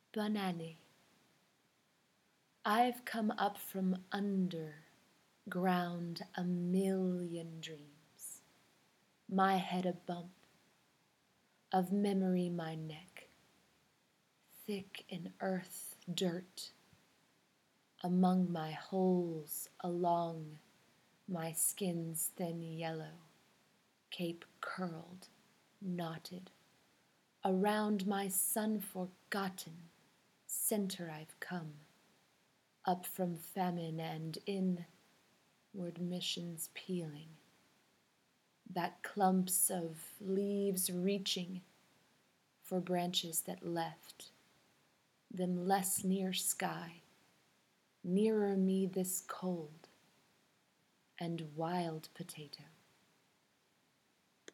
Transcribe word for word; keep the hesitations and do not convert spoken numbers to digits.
Banane. I've come up from under ground a million dreams, my head a bump, of memory my neck, thick in earth dirt, among my holes along my skin's thin yellow, cape curled, knotted, around my sun-forgotten center I've come, up from famine and inward missions peeling, that clumps of leaves reaching for branches that left them less near sky, nearer me this cold and wild potato.